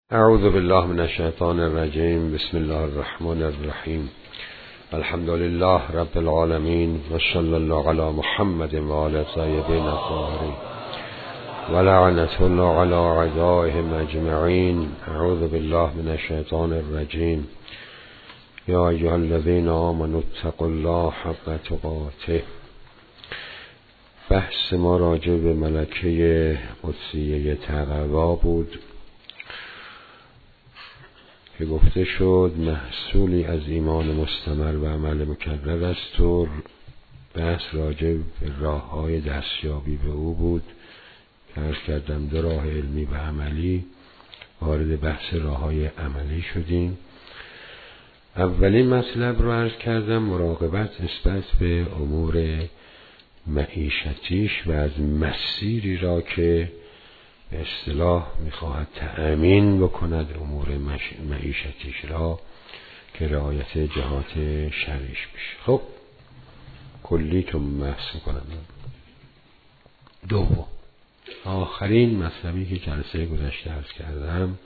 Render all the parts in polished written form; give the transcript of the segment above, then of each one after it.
اعوذ بالله من الشیطان الرجیم. بسم الله الرحمن الرحیم. الحمد لله رب العالمین و صلی الله علی محمد و آل الطیبین الطاهرین و لعنة الله علی اعدائهم اجمعین. اعوذ بالله من الشیطان الرجیم. یا ایها الذین آمنوا اتقوا الله حق تقاته. بحث ما راجع به ملکه قدسیه تقوا بود که گفته شد محصولی از ایمان مستمر و عمل مکرر است و بحث راجع به راه‌های دستیابی به او بود که عرض کردم دو راه علمی و عملی. وارد بحث راه‌های عملی شدیم. اولین مطلب رو عرض کردم مراقبت نسبت به امور معیشتیش و از مسیری را که به اصطلاح میخواهد تأمین بکند امور معیشتیش را که رعایت جهات شرعیش بشه. خب کلی تو بحث میکنم. دوم آخرین مطلبی که جلسه گذشته عرض کردم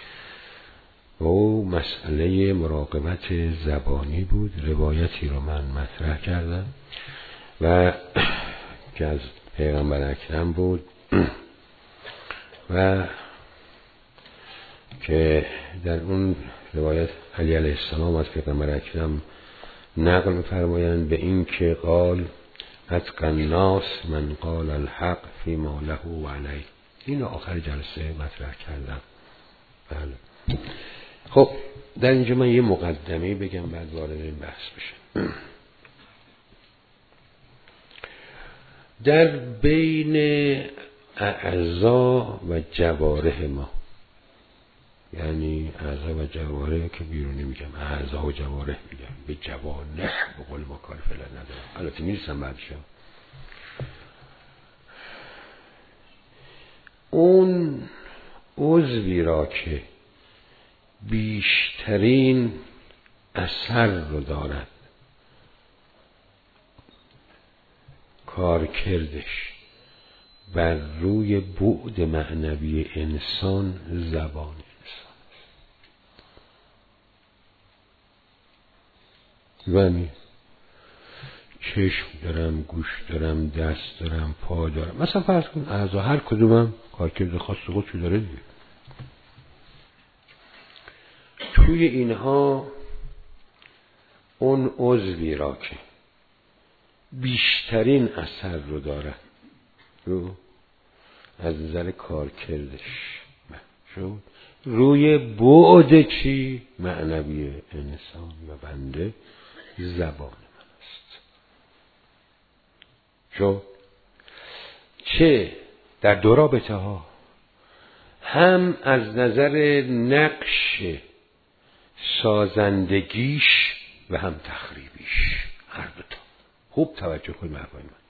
و مسئله مراقبت زبانی بود. روایتی رو من مطرح کردم و که از پیغمبر اکرم بود و که در اون روایت علی علیه السلام از پیغمبر اکرم نقل می‌فرمایند به این که قال اتقی الناس من قال الحق فیما له و علیه. این آخر جلسه مطرح کردم. بله. خب در اینجا من یه مقدمه بگم بعد وارد این بحث بشم. در بین اعضا و جوارح ما، یعنی اعضا و جوارح که بیرونی میگم، اعضا و جوارح میگم، به جوانح به قول ما کار فعلا ندارم، البته میرسم بعدشم. اون عضوی را که بیشترین اثر رو دارد کارکردش بر روی بعد معنوی انسان زبان انسان است. یعنی چشم دارم، گوش دارم، دست دارم، پا دارم. مثلا فرض کن اعضا هر کدومم کارکرد خاص خودشو داره دیگه. توی اینها اون عضوی را که بیشترین اثر رو داره رو از نظر کارکردش شد روی بعد چی؟ معنوی انسان و بنده زبان من است. شد چه در دو رابطه ها، هم از نظر نقش سازندگیش و هم تخریبیش، هر دو تا. خوب توجه کنید حرفای من.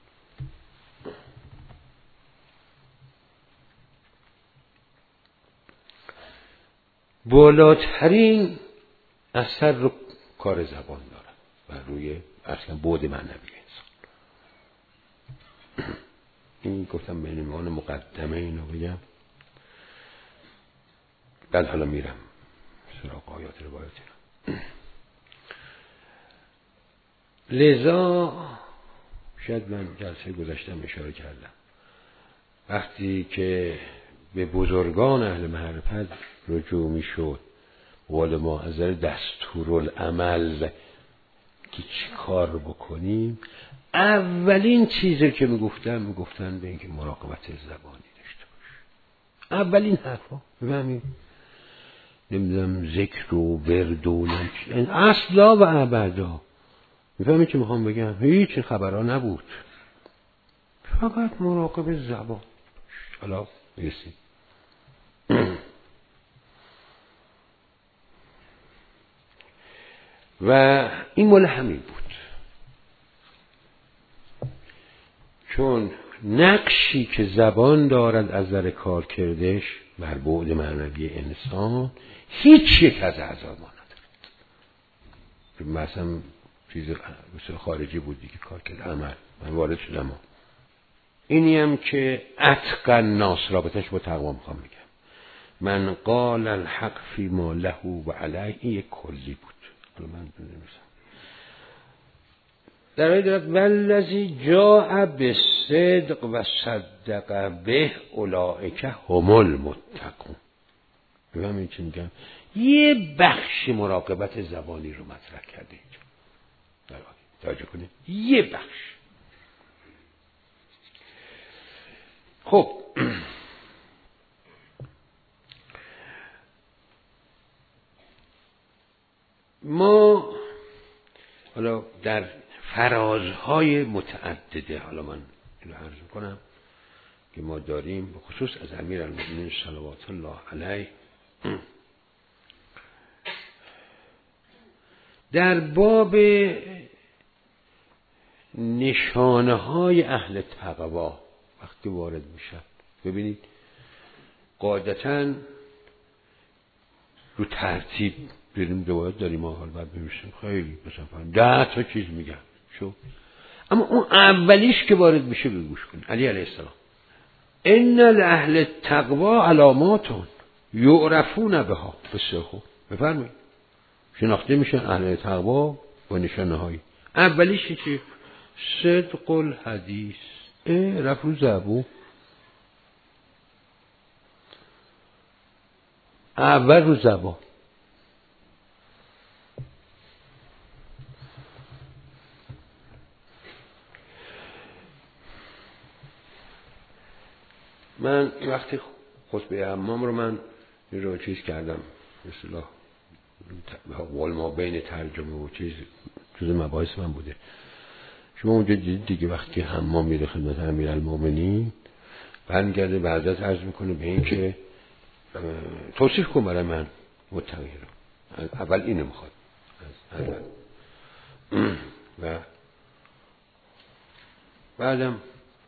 بالاترین اثر رو کار زبان داره و روی اصلا بعد معنوی انسان. این گفتم به عنوان مقدمه اینو بگم. بعد حالا میرم سراغ آیات روایاتی رو. لذا شاید من جلسه گذاشتم اشاره کردم وقتی که به بزرگان اهل معرفت رجوع می شد قول ما از دستورالعمل که چی کار بکنیم، اولین چیزی که میگفتن به اینکه مراقبت زبانی داشته باش. اولین حرفا بفهمید نمیدونم ذکر و ورد و اصلا و ابدا. میفهمید چی میخوام بگم؟ هیچ این خبرها نبود، فقط مراقب زبان. حالا میرسیم. و این مال همین بود، چون نقشی که زبان دارد از نظر کار کردش بر بعد معنوی انسان هیچ یک از اعضا ما ندارد. مثلا چیز خارجی بود دیگه، کار کرد عمل، من وارد شدم. اینی هم که اتقی الناس رابطش با تقوا میخوام بگم. من قال الحق فی ما له و علیه، این یک کلی بود. من نمی‌دونم. در آیه دارد والذی جاء بالصدق و صدق به اولئک هم المتقون. ببینم چی میگم. یه بخش مراقبت زبانی رو مطرح کرده اینجا. در آیه توجه کنید، یه بخش. خب ما حالا در فرازهای متعدده، حالا من اینو عرض کنم که ما داریم، به خصوص از امیرالمؤمنین صلوات الله علیه، در باب نشانه های اهل تقوا وقتی وارد میشن، ببینید قاعدتاً رو ترتیب بریم روایت داریم، ما حال بعد ببینیم خیلی مثلا 10 تا چیز میگن شو، اما اون اولیش که وارد میشه بگوش کن. علی علیه السلام ان الاهل التقوا علاماتون یعرفون بها، بسیار خوب بفرمایید، شناخته میشن اهل تقوا با نشانه هایی. اولیش چی؟ صدق الحدیث، رفع زبون، اول رو زبان. من وقتی خطبه حمام رو من یه رو چیز کردم، مثلا قول ما بین ترجمه و چیز جز مباحث من بوده. شما اونجا دیدید دیگه وقتی حمام میره خدمت امیرالمومنین برمیگرده به حضرت عرض میکنه به این که توصیف کن برای من متقی رو. اول اینو میخواد از حضرت و بعدم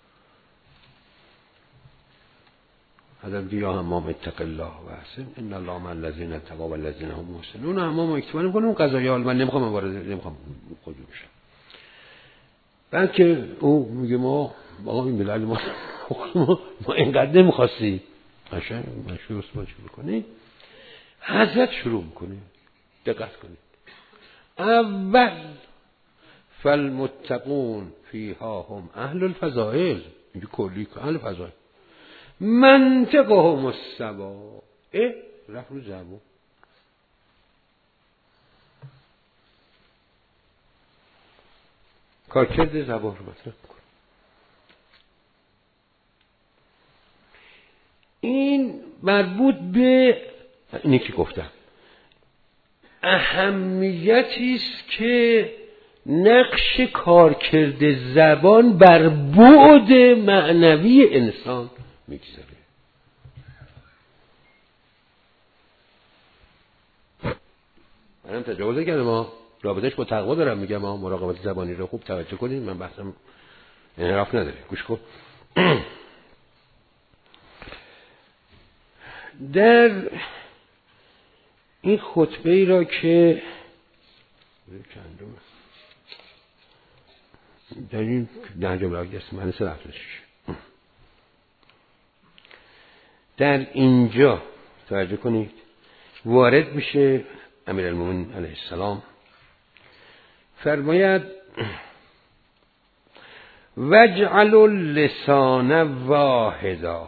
حضرت یا حمام اتق الله و احسن ان الله مع الذین اتقوا والذین هم محسنون. حمام اکتفا نمیکنه اون قضایی حال من نمیخوام وارد نمیخوام خود بشم. بعد که او میگه ما آقا این بلال ما اینقدر نمیخواستی قشنگ مشروع اسمان شروع کنی، حضرت شروع میکنه. دقت کنید، اول فالمتقون فیها هم اهل الفضائل، اینجا کلی اهل فضائل، منطقهم الصوا، رفت رو زبون. کارکرد زبان رو مطرح کن. این مربوط به اینی که گفتم اهمیتی است که نقش کارکرد زبان بر بعد معنوی انسان میگذاره. منم تجاوز کردم، ما رابطش با تقوا دارم میگم، ما مراقبت زبانی رو خوب توجه کنید، من بحثم انحراف نداره، گوش کن. در این خطبه ای را که در این نهج البلاغه است، من در اینجا توجه کنید وارد میشه امیرالمومنین علیه السلام، فرماید وجعل اللسان واحدا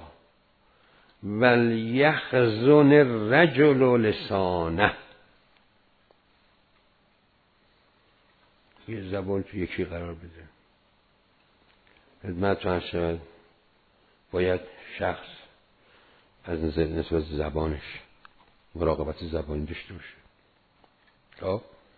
ولیخزن الرجل لسانه. یه زبان تو یکی قرار بده. خدمت تو شود باید شخص از نسبت زبانش مراقبت زبانی داشته باشه. خب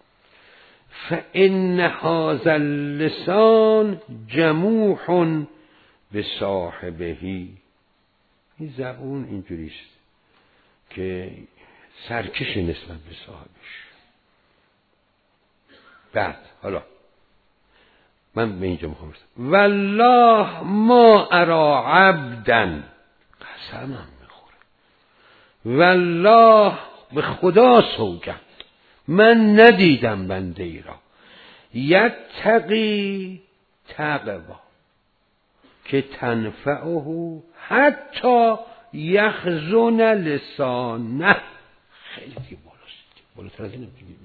فإن هذا اللسان جموح بصاحبه، این زبون اینجوریست که سرکش نسبت به صاحبش. بعد حالا من به اینجا میخوام برسم. والله ما ارا عبدا، قسمم میخوره، والله به خدا سوگند من ندیدم بنده ای را یتقی تقوا که تنفعه حتی یخزن لسانه. خیلی دیگه بالاتر از این نمیتونی.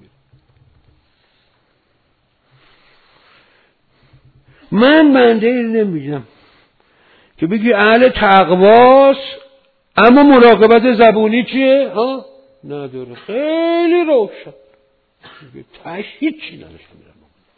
من بنده این نمیدونم که بگی اهل تقواست اما مراقبت زبونی چیه؟ ها؟ نداره. خیلی روشن تاش هیچی نداشته میرم.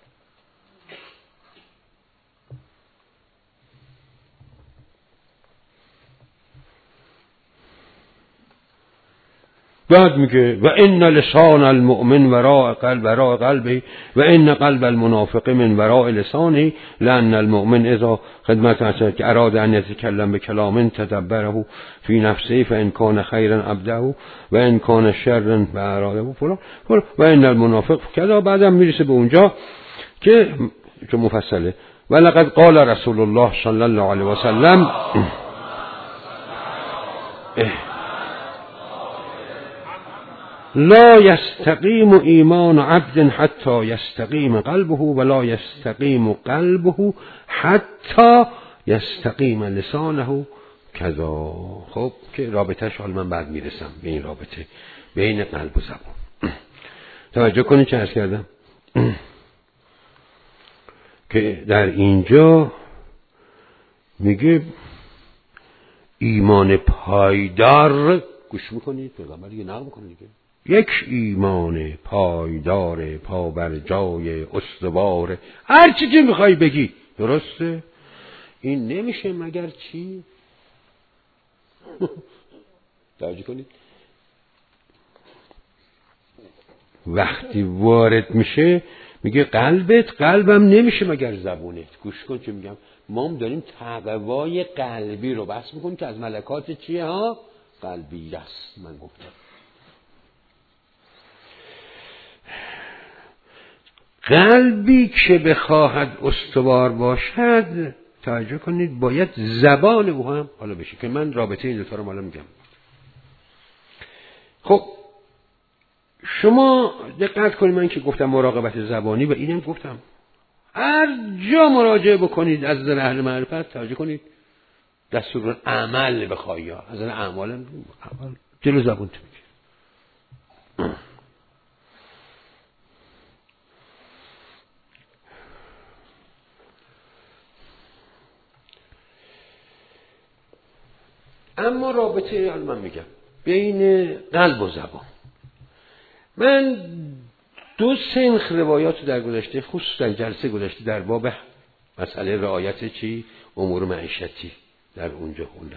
بعد میگه و ان لسان المؤمن وراء قلبه و ان قلب المنافق من وراء لسانه لان المؤمن اذا خدمت است که اراد ان يتكلم بكلام تدبره في نفسه فان كان خيرا ابدعه و ان كان شرا فاراده فلان و ان المنافق كذا. بعدم میرسه به اونجا که مفصله ولقد قال رسول الله صلی الله علیه و سلم لا يستقيم ایمان عبد حتى يستقيم قلبه ولا يستقيم قلبه حتى يستقيم لسانه کذا. خب که رابطهش حال من بعد میرسم به این رابطه بین قلب و زبان. توجه کنید چه عرض کردم که در اینجا میگه ایمان پایدار. گوش میکنید پیغمبر دیگه نقل میکنه دیگه یک ایمان پایدار پابرجای استوار هر چی که میخوای بگی درسته. این نمیشه مگر چی؟ توجه کنید وقتی وارد میشه میگه قلبم نمیشه مگر زبونت. گوش کن چه میگم. ما هم داریم تقوای قلبی رو بحث میکنیم که از ملکات چیه ها؟ قلبی است. من گفتم قلبی که بخواهد استوار باشد توجه کنید باید زبان او هم حالا بشه که من رابطه این دوتا رو حالا میگم. خب شما دقت کنید من که گفتم مراقبت زبانی و اینم گفتم هر جا مراجعه بکنید از نظر اهل معرفت توجه کنید دستور عمل بخوایی ها از نظر اعمال جلو زبون تو میگه. اما رابطه حالا من میگم بین قلب و زبان من دو سنخ روایات در گذشته خصوص در جلسه گذشته در باب مسئله رعایت چی امور معیشتی در اونجا خوندم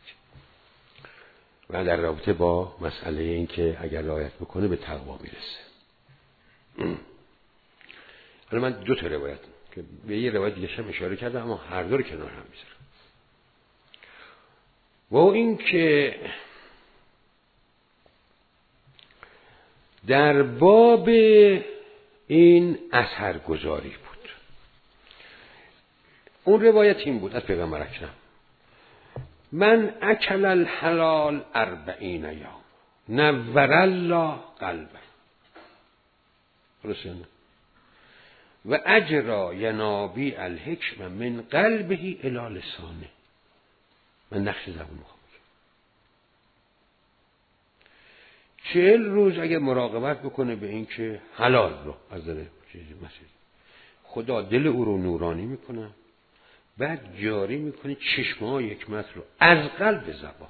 و در رابطه با مسئله این که اگر رعایت بکنه به تقوا میرسه. حالا من دو تا روایت که به یه روایت دیگه هم اشاره کردم اما هر دو رو کنار هم میذارم و این که در باب این اثرگذاری بود. اون روایت این بود از پیغمبر اکرم من اکل الحلال 40 یوم نور الله قلبه درسته و اجرا ینابی الحکم من قلبه الی لسانه. من نقش زبون میخوام 40 روز اگر مراقبت بکنه به این که حلال رو از نظر چیزی مسیح خدا دل او رو نورانی میکنه بعد جاری میکنه چشمه‌های حکمت رو از قلب زبان.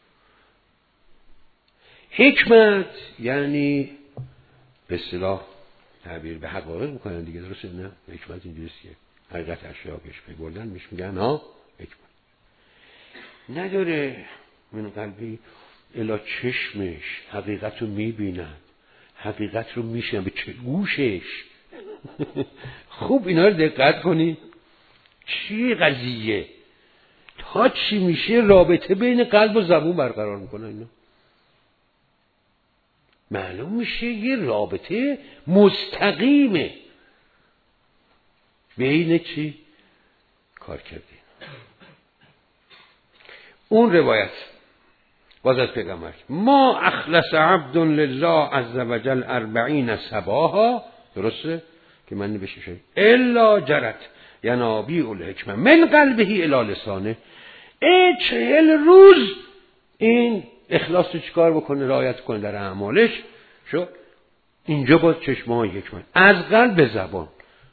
حکمت یعنی به اصطلاح تعبیر به حقایق میکنن دیگه درسته نه؟ حکمت اینجوریه که حقیقت اشیاء پیش پی بردن میش میگن ها حکمت نداره. من قلبی الا چشمش حقیقت رو میبینن حقیقت رو میشنن به گوشش. خوب اینا رو دقت کنی چی قضیه تا چی میشه رابطه بین قلب و زبون برقرار میکنه. اینا معلوم میشه یه رابطه مستقیمه بین چی کار کردی. اون روایت باز از پیغمبر ما اخلص عبد لله عز وجل 40 صباحا درسته که من بشه الا جرت ینابیع الحکمه من قلبه الی لسانه. 40 روز این اخلاص رو چیکار بکنه؟ رعایت کنه در اعمالش. شو اینجا باز چشم‌ها یک من از قلب به زبان.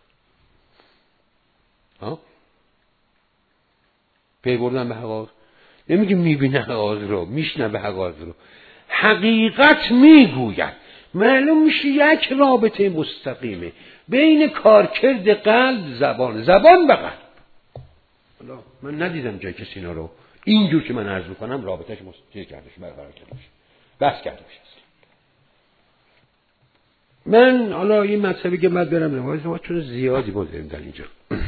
پی بردن به حقایق، نمیگه میبینه حقایق رو، میشنوه حقایق رو، حقیقت میگوید. معلوم میشه یک رابطه مستقیمه بین کارکرد قلب زبان به قلب. حالا من ندیدم جای کسی اینا رو اینجور که من عرض میکنم رابطهش مستقیم کرده شه، برقرار کرده شه، بس کرده شه. من حالا این مطلبی که من برم نمایز ما چون زیادی ما داریم در اینجا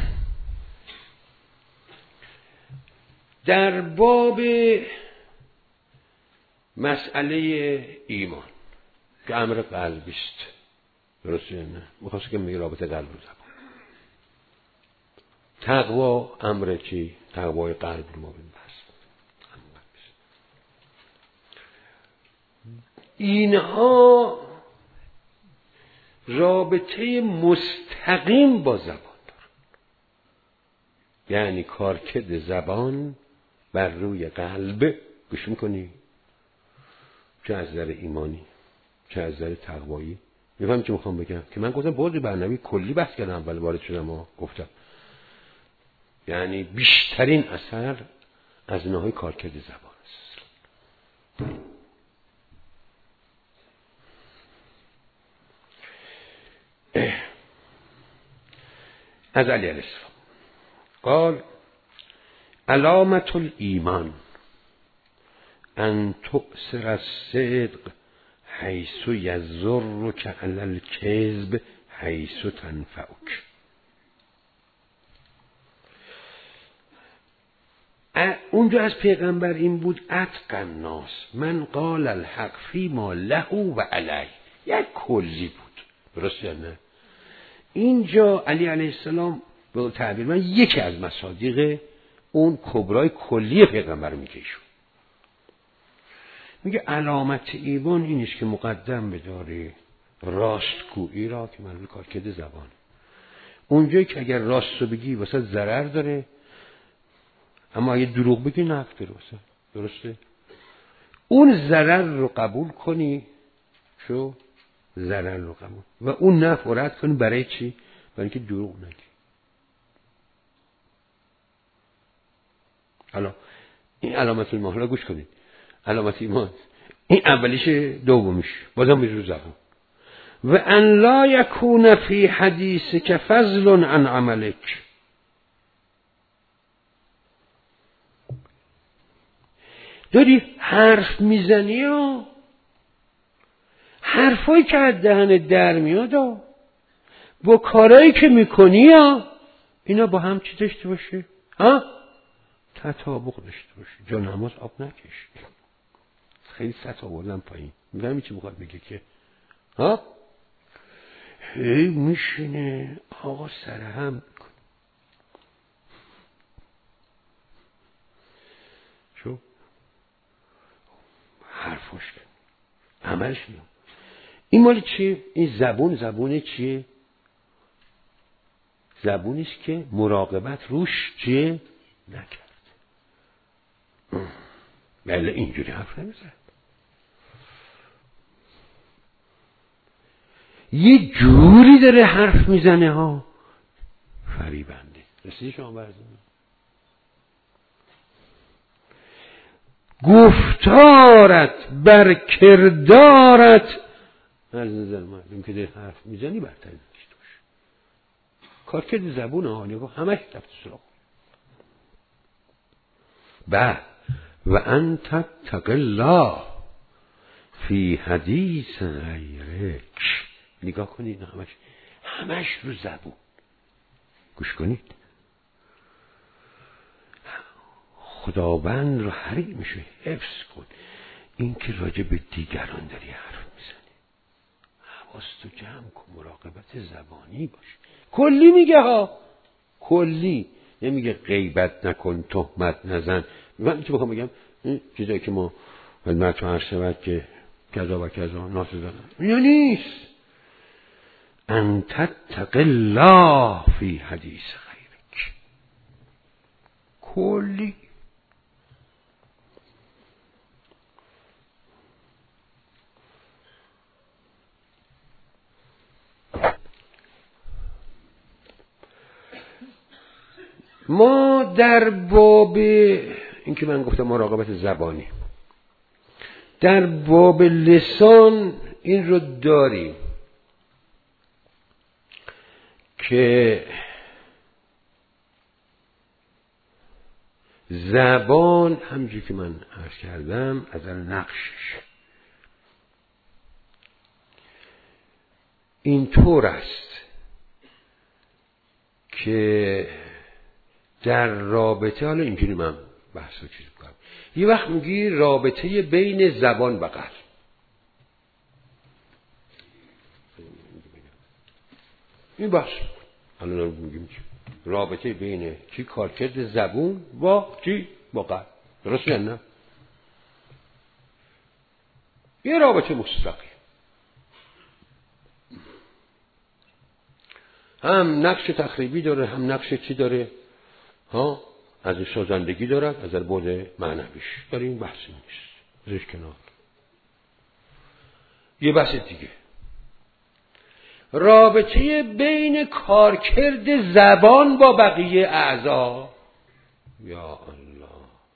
در باب مسئله ایمان که امر قلبی است، درسته نه؟ میخواست که میگه رابطه قلب و زبان. تقوا امر چی؟ تقوای قلب رو ما بین بست. اینها رابطه مستقیم با زبان دارن، یعنی کارکرد زبان بر روی قلب. گوش میکنی؟ چه از نظر ایمانی چه از نظر تقوایی. میفهم چه میخوام بگم؟ که من گفتم بازی برنامه کلی بحث کردم اول وارد شدم و گفتم یعنی بیشترین اثر از نهای کارکرد زبان است. از علی علیه السلام قال علامت الایمان ان تؤثر الصدق حیث یضرک علی الکذب حیث تنفعک. اونجا از پیغمبر این بود اتقى الناس من قال الحق فیما له و علی، یک کلی بود، درسته نه؟ اینجا علی علیه السلام به تعبیر من یکی از مصادیق اون کبرای کلی پیغمبر میگه. میگه علامت ایمان اینیست که مقدم بداری راستگویی را که من کارکرد زبان. اونجایی که اگر راست رو بگی واسه ضرر داره، اما اگه دروغ بگی نفع داره واسه، درسته؟ اون ضرر رو قبول کنی، شو ضرر رو قبول و اون نفع رو رد کنی. برای چی؟ برای اینکه دروغ نگی. حالا این علامت ایمان، حالا گوش کنید، علامت ایمان این اولیشه، دومیش بازم به رو زبان. و ان لا یکون فی حدیثک فضل عن عملک. داری حرف میزنی و حرفایی که از دهنت در میاد و با کارهایی که میکنی اینا با هم چی داشته باشه؟ تطابق داشته باشه. جا نماز آب نکش. خیلی سطح آوردن پایین. میگم چی میخواد بگه که هی میشینه آقا سرهم میکنه. شو حرفاش کن، عملش میام. این مال چیه؟ این زبون چیه؟ زبونیست که مراقبت روش چیه؟ نکرد. بله اینجوری حرف نمیزد. یه جوری داره حرف میزنه ها، فریبنده. رسیدی شما برزنه گفتارت بر کردارت از نظر مردم که داری حرف میزنی برتر داشته باشه. کارکرد زبون ها همش رفت سراغ. و انت تتق الله فی حدیث غیرک. نگاه کنید همش رو زبون. گوش کنید، خداوند رو حریمشو حفظ کن. این که راجع به دیگران داری حرف میزنی، حواستو جمع کن، مراقبت زبانی باش. کلی میگه ها، کلی نمیگه غیبت نکن، تهمت نزن. من چی بخوام بگم؟ چیزایی که ما خدمتتون عرض شود که کذا و کذا ناسزا اینا نیست. ان تتق الله فی حدیث غیرک. کلی ما در باب این که من گفتم مراقبت زبانی، در باب لسان این رو داریم که زبان همونجوری که من عرض کردم از نقشش اینطور است که در رابطه، حالا اینجوری من بحث رو چیز کنم، یه وقت میگی رابطه بین زبان و قلب، این بحث الان میگیم رابطه بین چی کارکرد زبون با چی با قلب، درست یا نه؟ یه رابطه مستقیم، هم نقش تخریبی داره هم نقش چی داره ها، از سازندگی دارد، از بعد معنویش داریم، بحثی نیست، ازش کنار. یه بحث دیگه، رابطه بین کارکرد زبان با بقیه اعضا. یا الله،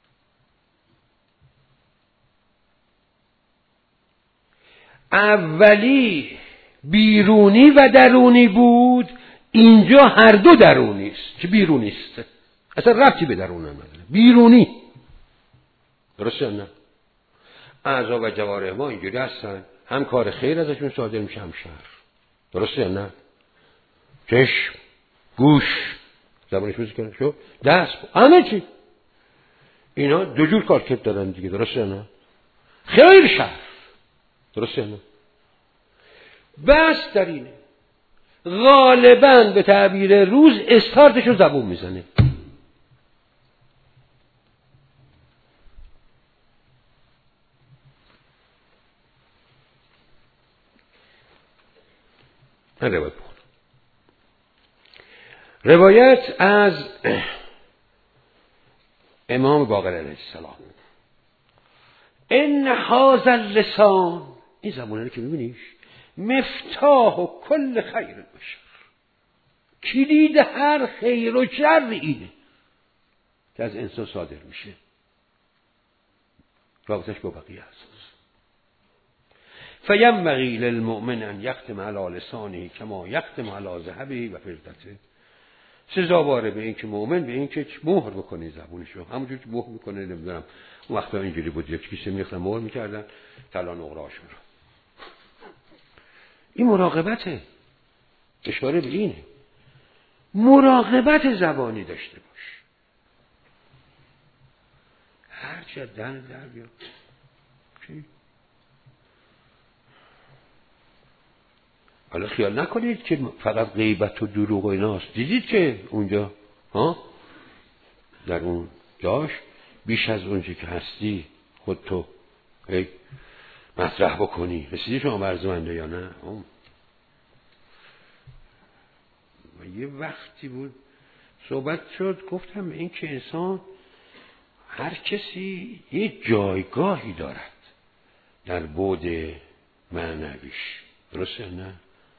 اولی بیرونی و درونی بود، اینجا هر دو درونی است. چه بیرونی است؟ اصلا ربطی به درون نداره، بیرونی. درسته نه؟ اعضا و جوارح ما اینجوری هستن، هم کار خیر ازشون صادر میشه هم شر. درسته نه؟ چشم، گوش، زبانش میشه کنه شو، دست، همه چی اینا دو جور کارکرد دارن دیگه. درسته نه؟ خیر شر. درسته نه؟ بس در اینه غالباً به تعبیر روز استارتشو زبون میزنه. من روایت بخونم. روایت از امام باقر علیه السلام، ان هذا اللسان، این زبونه رو که میبینیش، مفتاح و کل خیر البشر، کلید هر خیر و شر اینه که از انسان صادر میشه، رابطش با بقیه اساس. فینبغی للمؤمن ان یختم علی لسانه کما یختم علی ذهبه و فضته. سزاواره به این که مؤمن به این که مهر بکنه زبونشو، همونجور که مهر میکنه، نمیدونم اون وقتا اینجوری بود یک کیسه میختن مهر میکردن طلا نقره‌هاشون رو. این مراقبته، اشاره به اینه، مراقبت زبانی داشته باش. هرچی از دهن در بیاد چی؟ حالا خیال نکنید که فقط غیبت و دروغ و ایناست. دیدید که اونجا در اون جاش بیش از اونجا که هستی خودتو مطرح بکنی. رسیدی شما برزمنده یا نه؟ و یه وقتی بود صحبت شد، گفتم این که انسان هر کسی یه جایگاهی دارد در بعد معنویش. درسته نه؟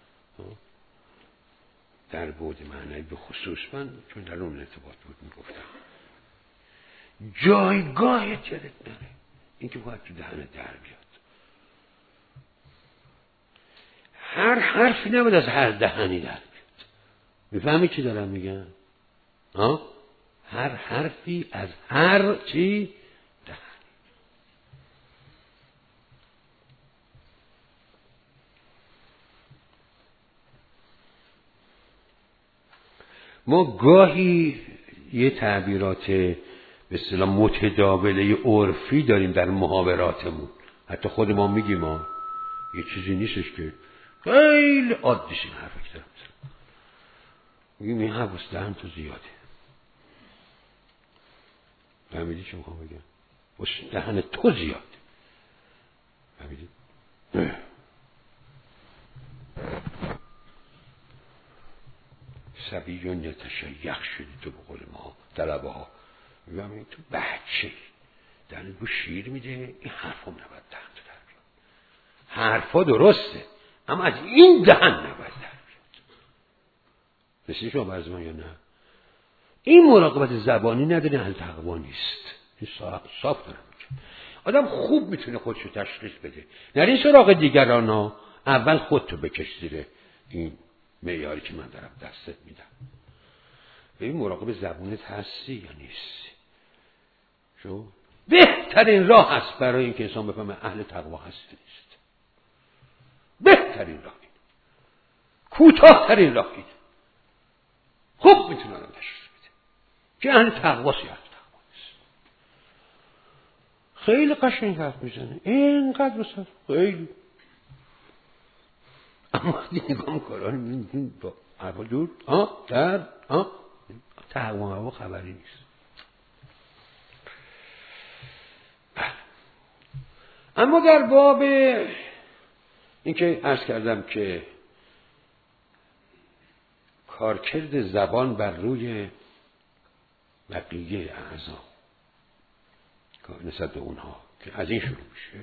در بعد معنوی به خصوص من چون در اون ارتباط بود میگفتم جایگاه چرت داره، این که باید تو دهنه در بیاد. هر حرفی نباید از هر دهنی در بیاد. میفهمی چی دارم میگم؟ هر حرفی از هر چی دهنی. ما گاهی یه تعبیرات به اصطلاح متداوله عرفی داریم در محاوراتمون، حتی خود ما میگیم ما یه چیزی نیستش که خیلی عادیش این حرفی که دارم میزنم، میگیم این حواس دهن تو زیاده. فهمیدی چه میخوام بگم؟ دهن تو زیاده. فهمیدی؟ سبیون یتشیخ شدی تو به قول ما طلبه ها، میگم این تو بچه دهن بو شیر میده، این حرفا نباید دهن تو در بیاد. حرفا درسته اما از این دهن نباید در بیاد. رسیدی شما برز من یا نه؟ این مراقبت زبانی نداره اهل تقوا نیست. این صاف دارم میگم. آدم خوب میتونه خودشو تشخیص بده. نری سراغ دیگران ها، اول خودتو بکش زیر این معیاری که من دارم دستت میدم. ببین مراقب زبونت هستی یا نیستی؟ شو بهترین راه هست برای اینکه انسان بفهمه اهل تقوا هست نیست. بهترین راه این، کوتاه‌ترین راه این. خوب میتونه آدم تشخیص بده که اهل تقوا یا اهل تقوا نیست. خیلی قشنگ حرف میزنه، اینقدر بسید خیلی. اما وقتی نگاه میکنم با عربا دور در تقوا خبری نیست. اما در باب این که عرض کردم که کارکرد زبان بر روی بقیه اعضا نسبت به اونها که از این شروع میشه،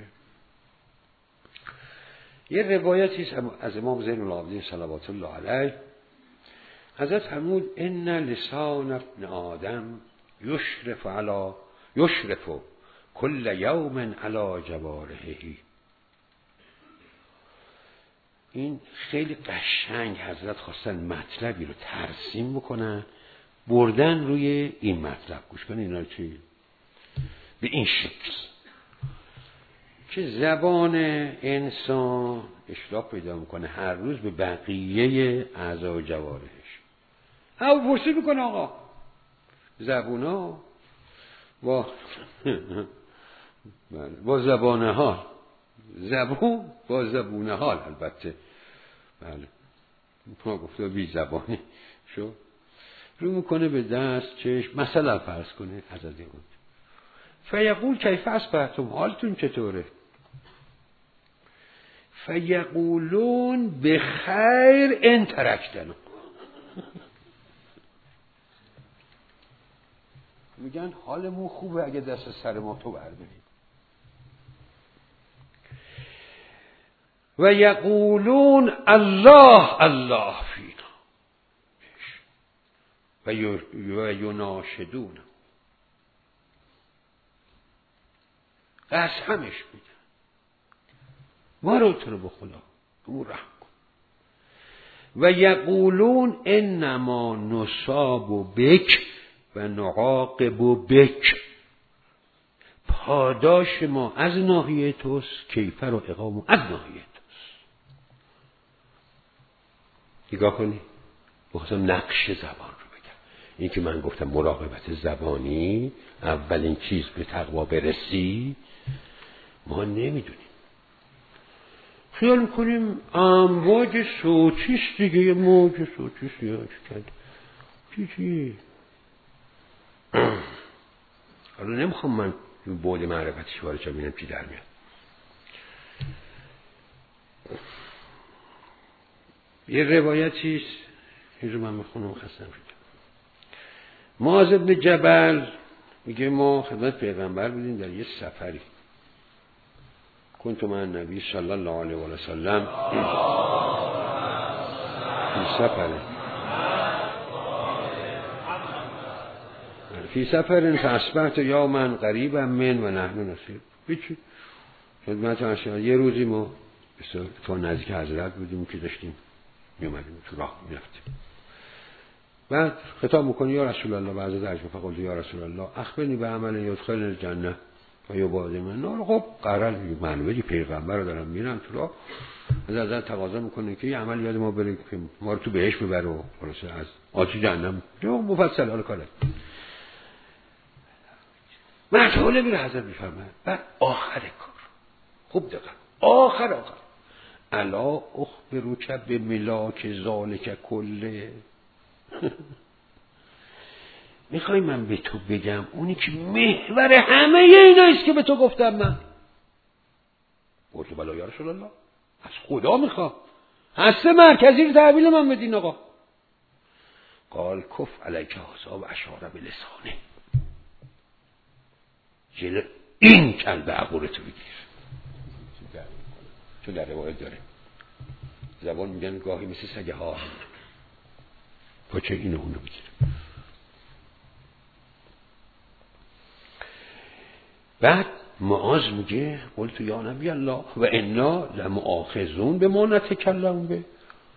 یه روایتی است از امام زین العابدین صلوات الله علیه. حضرت فرمود ان لسان ابن آدم یشرف کل یوم علی جوارحه. این خیلی قشنگ حضرت خواستن مطلبی رو ترسیم بکنن، بردن روی این مطلب. گوش کن اینا چی؟ به این شکل که زبان انسان اشراف پیدا میکنه هر روز به بقیه اعضا و جوارحش. او پرسی میکنه آقا زبونا با زبانه ها، زبون با زبونه ها، البته بله ما گفته بی زبانی شو رو میکنه به دست چشم. مثلا فرض کنه حضرت بود فیقول کیف اصبحتم، حالتون چطوره؟ فیقولون بخیر ان ترکتنا. میگن حالمون خوبه اگه دست سر ما تو برداری. و یقولون الله الله فینا و یناشدون، قسمش میدن ما رو تو رو بخدا دور رحم کن. و یقولون انما نصاب بک و نعاقب بک، پاداش ما از ناحیه توست، کیفر و اقام از ناحیه توست. نگاه کنی بخواستم نقش زبان رو بگم. این که من گفتم مراقبت زبانی اولین چیز به تقوا برسی، ما نمیدونیم، خیال میکنیم امواج صوتیست دیگه، یه موج صوتیست یا چی حالا نمیخوام من بعد معرفتش وارد شم ببینم چی در میاد. یه روایتیست این رو من میخونم خستم شدم. معاذ بن جبل میگه ما خدمت پیغمبر بودیم در یه سفری، کنت مع النبی صلی الله علیه و سلم فی سفر فاصبحت یوما قریبا من و نحن نسیر. هیچی خدمت اشیاء یه روزی ما تو نزدیک حضرت بودیم که داشتیم میومدیم تو راه میرفتیم. بعد خطاب میکنی یا رسول الله، بعضی از فقط یا رسول الله اخبرنی به عمل یدخل الجنه و یبعد من النار. خب قرار معلومه پیغمبر رو دارم میرم تو راه، از تقاضا میکنه که یه عمل یاد ما بره که ما رو تو بهشت ببره و خلاصه از آتش جهنم جو مفصل حال کاره. مرحله میره حضرت میفرماید بعد آخر کار خوب دقیق آخر الا اخبروک به ملاک ذالک کله. میخوای من به تو بگم اونی که محور همه اینایست که به تو گفتم من؟ قلت بلی یا رسول الله، از خدا میخوام هست مرکزی رو تحویل من بدین آقا. قال کف علیک حساب اشاره به لسانه، جلو این کلب عقورتو بگیر. چون در روایت داره زبان میگن گاهی مثل سگه ها پاچه اینو اونو بگیر. بعد معاذ میگه قلت یا نبی الله و انا لمؤاخذون بما نتکلم به،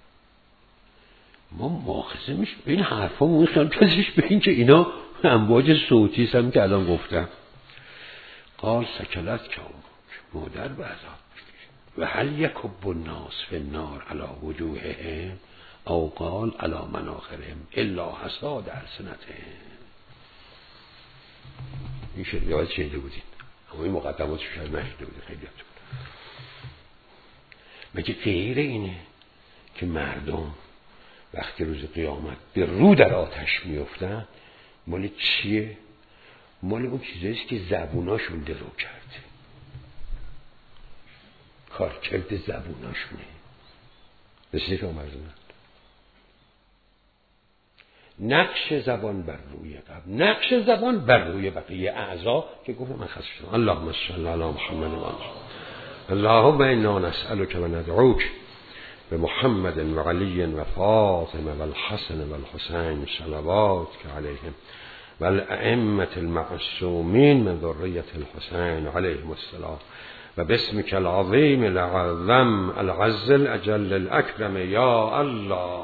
ما مؤاخذه میشه به این حرفا میخوام کسیش به این که اینا امواج صوتی هم که الان گفتم. قال سکلت که مادر به عذاب و هل یکب الناس فی النار علی وجوههم او قال علی مناخرهم الا حصاد السنتهم. این شعر شنیده بودین اما این مقدماتش شاید نشنیده بودین خیلیاتون. مگه غیر اینه که مردم وقتی روز قیامت به رو در آتش میافتن مال چیه؟ مال اون چیزاییست که زبوناشون درو کرده، کارکرد زبوناشونه. رسیده که آمرزونند نقش زبان بر روی قبل، نقش زبان بر روی بقیه اعضا که گفتم من خسته شدم. اللهم صل علی محمد و اللهم انا نسألك و ندعوك به محمد و علی و فاطمه و الحسن و الحسین صلواتك علیهم و الائمة المعصومین من ذریة الحسین علیهم السلام و باسمك العظیم العظم العز الاجل الاکرم یا الله.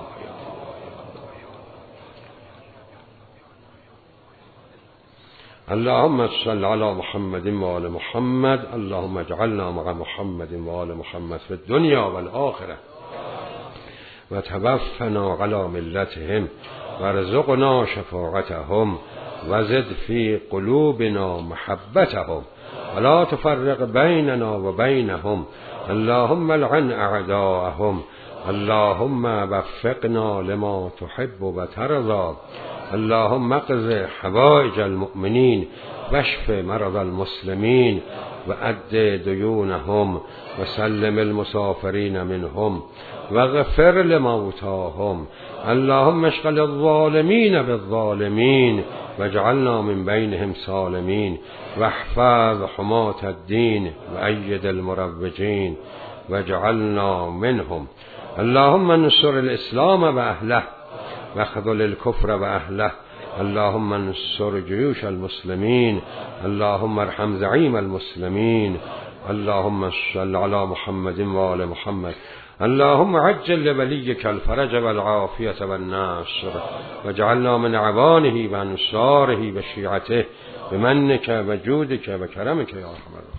اللهم صل على محمد و آل محمد. اللهم اجعلنا مع محمد و آل محمد في الدنيا والآخرة و توفنا على ملتهم وارزقنا شفاعتهم وزد في قلوبنا محبتهم ولا تفرق بيننا وبينهم. اللهم لعن أعداءهم. اللهم وفقنا لما تحب وترضى. اللهم اقض حوائج المؤمنين واشف مرض المسلمين وأد ديونهم وسلم المسافرين منهم واغفر لموتاهم. اللهم اشغل الظالمين بالظالمين واجعلنا من بينهم سالمين واحفظ حماة الدين وأيد المروجين واجعلنا منهم. اللهم انصر الإسلام وأهله واخذل الكفر وأهله. اللهم انصر جيوش المسلمين. اللهم ارحم زعيم المسلمين. اللهم صل على محمد وآل محمد. اللهم عجل لوليك الفرج والعافية والنصر واجعلنا من عوانه وانصاره وشيعته بمنك وجودك وكرمك يا ارحم الراحمين.